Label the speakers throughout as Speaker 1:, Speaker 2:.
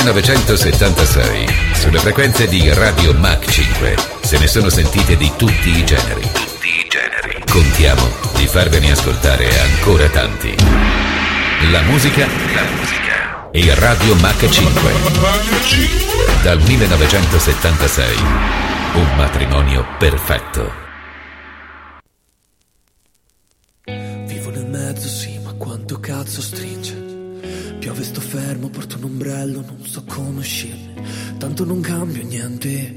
Speaker 1: 1976, sulle frequenze di Radio Mach 5, se ne sono sentite di tutti i generi. Contiamo di farvene ascoltare ancora tanti. La musica e Radio Mach 5. Dal 1976, un matrimonio perfetto.
Speaker 2: Vivo nel mezzo, sì, ma quanto cazzo stringe. Piove, sto fermo, porto un ombrello, non so come uscirne. Tanto non cambia niente,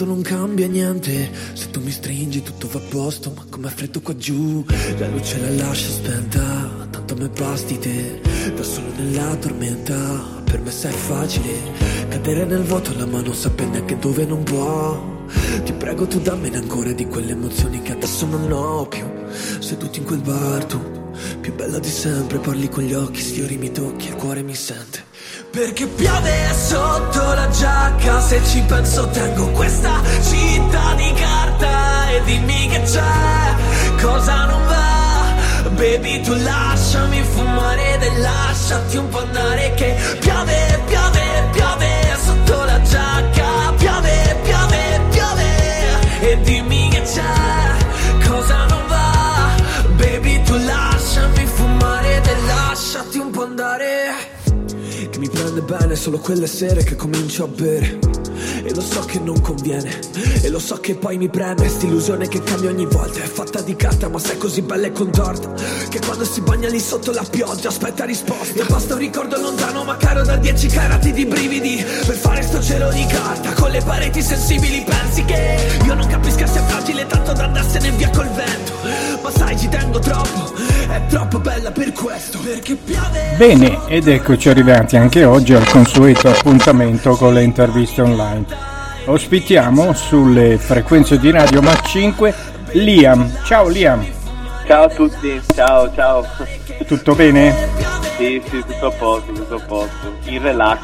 Speaker 2: se tu mi stringi tutto va a posto, ma com'è freddo qua giù. La luce la lascio spenta, tanto a me basti te. Da solo nella tormenta, per me sei facile cadere nel vuoto, la mano sapendo anche dove non può. Ti prego tu dammene ancora di quelle emozioni che adesso non ho più. Seduti in quel bar tu, più bella di sempre, parli con gli occhi, sfiori mi tocchi, il cuore mi sente. Perché piove sotto la giacca, se ci penso tengo questa città di carta. E dimmi che c'è, cosa non va. Baby tu lasciami fumare ed lasciati un po' andare. Che piove, piove, piove sotto la giacca. Piove, piove, piove. E dimmi che c'è, cosa non va. Baby tu lasciami fumare ed lasciati un po' andare. Che mi prende bene solo quelle sere che comincio a bere. E lo so che non conviene, e lo so che poi mi preme. St'illusione che cambia ogni volta, è fatta di carta ma sei così bella e contorta, che quando si bagna lì sotto la pioggia aspetta risposta. E basta un ricordo lontano ma caro da 10 carati di brividi, per fare sto cielo di carta con le pareti sensibili. Pensi che io non capisca sia fragile tanto da andarsene via col vento, ma sai ci tengo troppo, è troppo bella per questo. Perché piove.
Speaker 3: Bene, ed eccoci arrivati anche oggi al consueto appuntamento con le interviste online. Ospitiamo sulle frequenze di Radio Mach 5 Liam. Ciao Liam.
Speaker 4: Ciao a tutti, ciao.
Speaker 3: Tutto bene?
Speaker 4: Sì, tutto a posto. In relax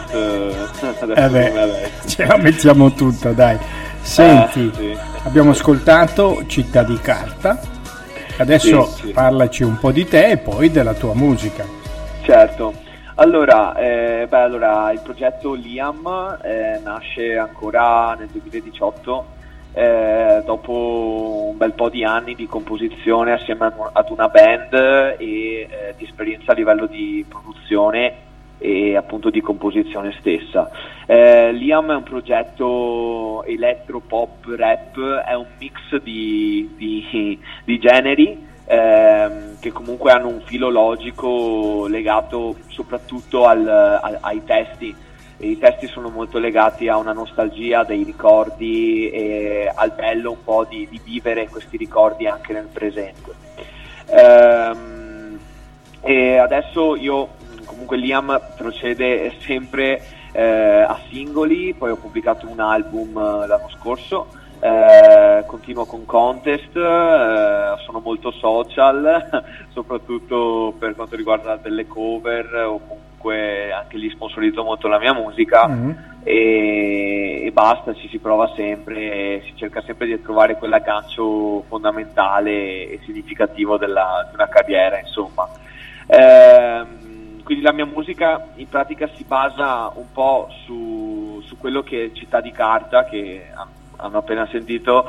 Speaker 4: adesso.
Speaker 3: Ce la mettiamo tutta, dai. Senti,
Speaker 4: sì.
Speaker 3: Abbiamo ascoltato Città di Carta. Adesso
Speaker 4: sì.
Speaker 3: Parlaci un po' di te e poi della tua musica.
Speaker 4: Certo. Allora, il progetto Liam nasce ancora nel 2018, dopo un bel po' di anni di composizione assieme ad una band e di esperienza a livello di produzione e appunto di composizione stessa. Liam è un progetto elettro, pop, rap, è un mix di generi che comunque hanno un filo logico legato soprattutto ai testi. E i testi sono molto legati a una nostalgia dei ricordi e al bello un po' di vivere questi ricordi anche nel presente. E adesso comunque Liam procede sempre a singoli, poi ho pubblicato un album l'anno scorso. Continuo con contest, sono molto social, soprattutto per quanto riguarda delle cover o comunque anche lì sponsorizzo molto la mia musica. E basta, ci si prova sempre, si cerca sempre di trovare quell'aggancio fondamentale e significativo di una carriera, insomma. Quindi la mia musica in pratica si basa un po' su quello che è Città di Carta, che hanno appena sentito,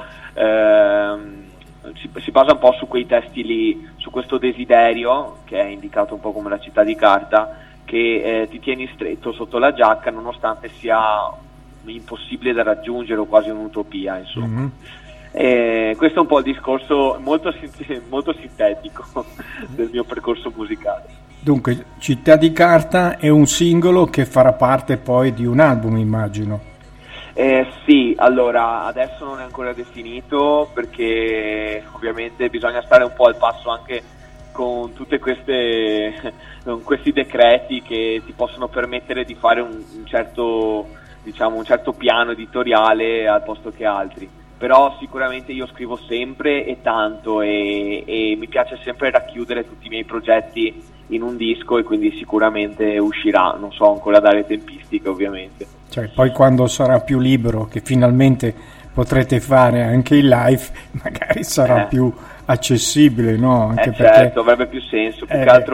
Speaker 4: si basa un po' su quei testi lì, su questo desiderio che è indicato un po' come la città di carta, che ti tieni stretto sotto la giacca nonostante sia impossibile da raggiungere o quasi un'utopia, insomma. Questo è un po' il discorso molto sintetico del mio percorso musicale.
Speaker 3: Dunque, Città di Carta è un singolo che farà parte poi di un album, immagino.
Speaker 4: Sì, allora adesso non è ancora definito perché ovviamente bisogna stare un po' al passo anche con tutte con questi decreti che ti possono permettere di fare un certo piano editoriale al posto che altri. Però sicuramente io scrivo sempre e tanto e mi piace sempre racchiudere tutti i miei progetti in un disco e quindi sicuramente uscirà, non so ancora dare tempistiche ovviamente.
Speaker 3: Cioè poi quando sarà più libero, che finalmente potrete fare anche il live, magari sarà più accessibile, no? Anche perché
Speaker 4: certo, avrebbe più senso, più che altro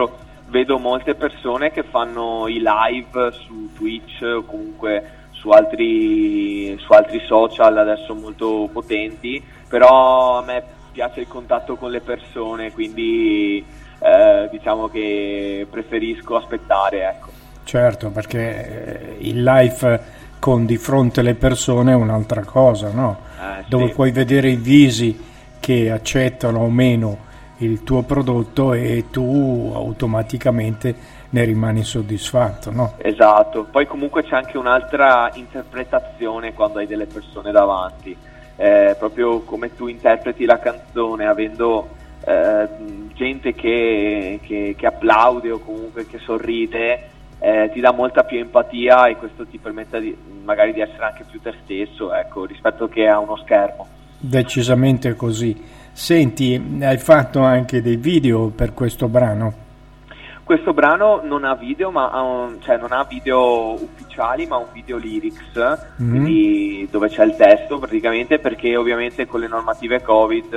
Speaker 4: vedo molte persone che fanno i live su Twitch o comunque su altri social adesso molto potenti, però a me piace il contatto con le persone, quindi diciamo che preferisco aspettare, ecco.
Speaker 3: Certo, perché il live con di fronte le persone è un'altra cosa, no? Dove
Speaker 4: sì.
Speaker 3: puoi vedere i visi che accettano o meno il tuo prodotto e tu automaticamente ne rimani soddisfatto, no?
Speaker 4: Esatto, poi comunque c'è anche un'altra interpretazione quando hai delle persone davanti, proprio come tu interpreti la canzone, avendo gente che applaude o comunque che sorride, ti dà molta più empatia e questo ti permette magari di essere anche più te stesso, ecco, rispetto che a uno schermo.
Speaker 3: Decisamente così. Senti, hai fatto anche dei video per questo brano?
Speaker 4: Questo brano non ha video, non ha video ufficiali, ma un video lyrics, quindi dove c'è il testo praticamente, perché ovviamente con le normative Covid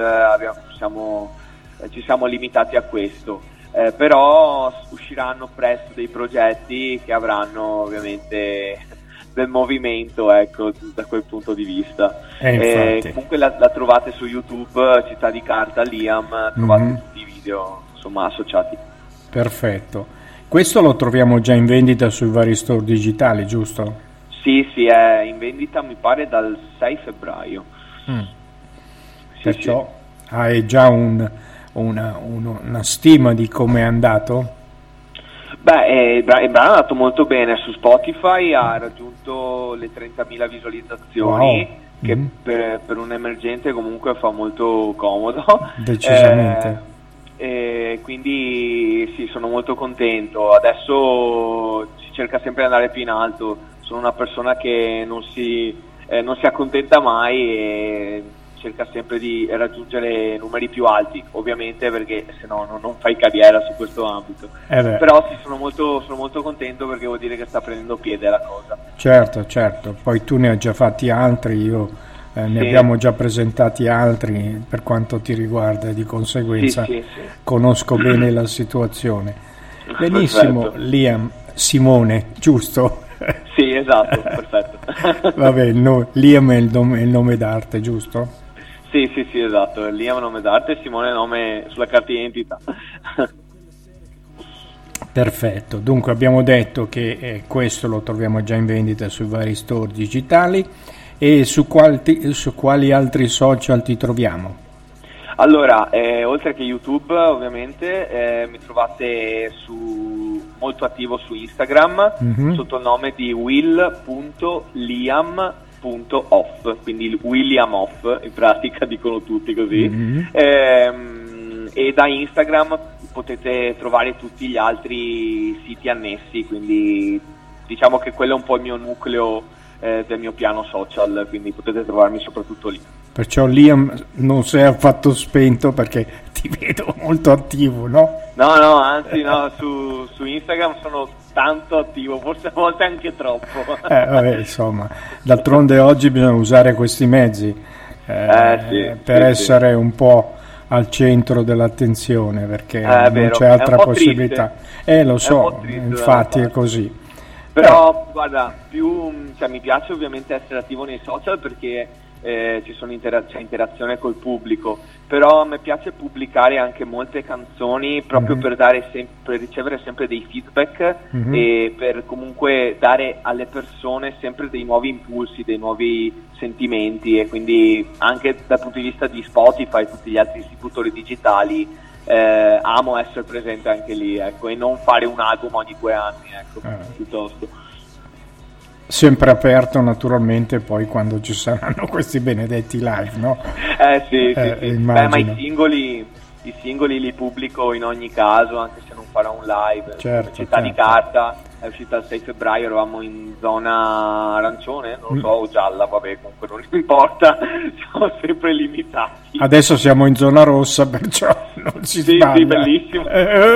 Speaker 4: ci siamo limitati a questo. Però usciranno presto dei progetti che avranno ovviamente del movimento, ecco, da quel punto di vista. Comunque la trovate su YouTube, Città di Carta, Liam, trovate tutti i video insomma associati.
Speaker 3: Perfetto. Questo lo troviamo già in vendita sui vari store digitali, giusto?
Speaker 4: Sì, è in vendita mi pare dal 6 febbraio.
Speaker 3: Perciò hai già una stima di come è andato?
Speaker 4: Beh, il brano è andato molto bene, su Spotify ha raggiunto le 30.000 visualizzazioni, wow. Che per un emergente comunque fa molto comodo.
Speaker 3: Decisamente.
Speaker 4: Quindi sì, sono molto contento. Adesso si cerca sempre di andare più in alto, sono una persona che non si accontenta mai e cerca sempre di raggiungere numeri più alti, ovviamente, perché se no non fai carriera su questo ambito. Però sì, sono molto contento perché vuol dire che sta prendendo piede la cosa.
Speaker 3: Certo, poi tu ne hai già fatti altri, io ne abbiamo già presentati altri per quanto ti riguarda, e di conseguenza conosco bene la situazione. Benissimo. Perfetto. Liam, Simone, giusto?
Speaker 4: Sì, esatto, perfetto.
Speaker 3: Vabbè, Liam è il nome d'arte, giusto?
Speaker 4: Sì, esatto, Liam è nome d'arte, Simone è nome sulla carta di identità.
Speaker 3: Perfetto, dunque abbiamo detto che questo lo troviamo già in vendita sui vari store digitali. E su quali altri social ti troviamo?
Speaker 4: Allora, oltre che YouTube ovviamente, mi trovate molto attivo su Instagram, sotto il nome di will.liam.off, quindi William Off, in pratica dicono tutti così. E da Instagram potete trovare tutti gli altri siti annessi, quindi diciamo che quello è un po' il mio nucleo del mio piano social, quindi potete trovarmi soprattutto lì.
Speaker 3: Perciò Liam non sei affatto spento, perché ti vedo molto attivo, no?
Speaker 4: No, anzi no, su Instagram sono tanto attivo, forse a volte anche troppo.
Speaker 3: Vabbè, insomma, d'altronde oggi bisogna usare questi mezzi per essere un po' al centro dell'attenzione, perché non c'è altra possibilità. Lo so, infatti è così.
Speaker 4: Però guarda, mi piace ovviamente essere attivo nei social perché c'è interazione col pubblico, però a me piace pubblicare anche molte canzoni proprio per ricevere sempre dei feedback e per comunque dare alle persone sempre dei nuovi impulsi, dei nuovi sentimenti, e quindi anche dal punto di vista di Spotify e tutti gli altri distributori digitali amo essere presente anche lì, ecco, e non fare un album ogni 2 anni, ecco, piuttosto.
Speaker 3: Sempre aperto naturalmente poi quando ci saranno questi benedetti live, no?
Speaker 4: Sì. Beh, ma i singoli li pubblico in ogni caso, anche se non farò un live. Città di Carta è uscita il 6 febbraio, eravamo in zona arancione, non so, o gialla, vabbè, comunque non importa, siamo sempre limitati.
Speaker 3: Adesso siamo in zona rossa, perciò non si sbaglia.
Speaker 4: Sì, bellissimo.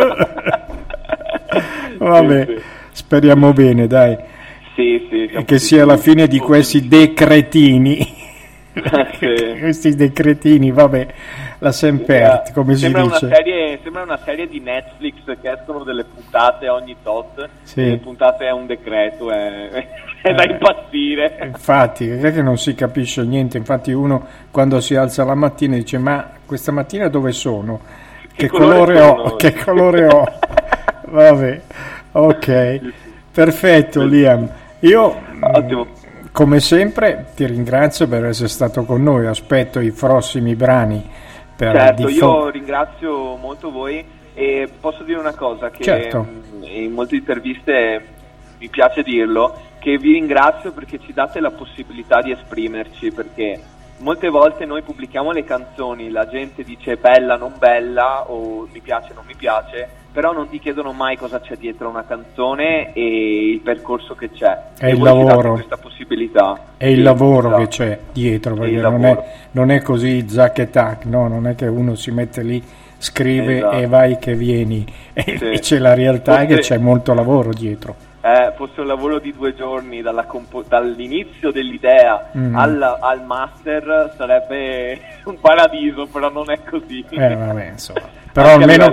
Speaker 3: Vabbè, speriamo bene, dai.
Speaker 4: Sì,
Speaker 3: e che sia la fine di questi decretini. Questi dei cretini, vabbè, la Sempert, come si dice.
Speaker 4: Sembra una serie di Netflix che escono delle puntate ogni tot,
Speaker 3: sì.
Speaker 4: Le puntate è un decreto, è da impazzire.
Speaker 3: Infatti, è che non si capisce niente, infatti uno quando si alza la mattina dice: ma questa mattina dove sono? Che colore ho? Che colore ho? Vabbè, ok, perfetto Liam. Io come sempre ti ringrazio per essere stato con noi, aspetto i prossimi brani per
Speaker 4: certo, io ringrazio molto voi e posso dire una cosa che
Speaker 3: certo.
Speaker 4: In molte interviste mi piace dirlo, che vi ringrazio perché ci date la possibilità di esprimerci, perché molte volte noi pubblichiamo le canzoni, la gente dice bella, non bella, o mi piace, non mi piace, però non ti chiedono mai cosa c'è dietro una canzone e il percorso che c'è.
Speaker 3: È il lavoro,
Speaker 4: questa possibilità.
Speaker 3: è il lavoro che c'è dietro, perché non è così zac e tac, no? Non è che uno si mette lì, scrive e vai che vieni, e c'è la realtà che c'è molto lavoro dietro.
Speaker 4: Fosse un lavoro di 2 giorni dall'inizio dell'idea al master sarebbe un paradiso, però non è così.
Speaker 3: Vabbè, insomma. Però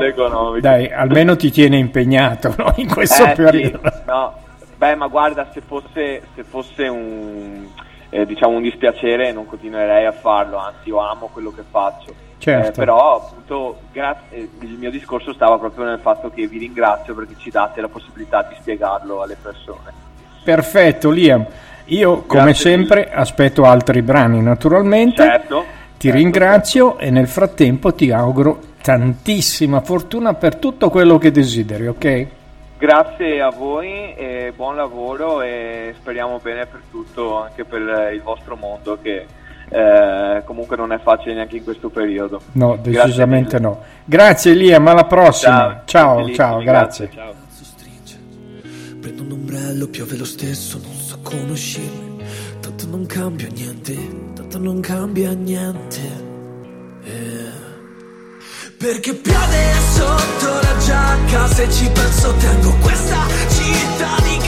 Speaker 3: almeno ti tiene impegnato, no? In questo periodo.
Speaker 4: Sì. No. Beh, ma guarda, se fosse un dispiacere non continuerei a farlo, anzi io amo quello che faccio.
Speaker 3: Certo.
Speaker 4: Però appunto il mio discorso stava proprio nel fatto che vi ringrazio perché ci date la possibilità di spiegarlo alle persone.
Speaker 3: Perfetto Liam, io come sempre aspetto altri brani naturalmente.
Speaker 4: Certo.
Speaker 3: Ti ringrazio e nel frattempo ti auguro tantissima fortuna per tutto quello che desideri, ok?
Speaker 4: Grazie a voi e buon lavoro e speriamo bene per tutto, anche per il vostro mondo che comunque non è facile neanche in questo periodo.
Speaker 3: No, decisamente no. Grazie Liam, alla prossima. Ciao, grazie.
Speaker 4: Ciao.
Speaker 2: Prendo un ombrello, piove lo stesso, non so come uscirne. Tanto non cambia niente. Perché piove sotto la giacca, se ci penso tengo questa città di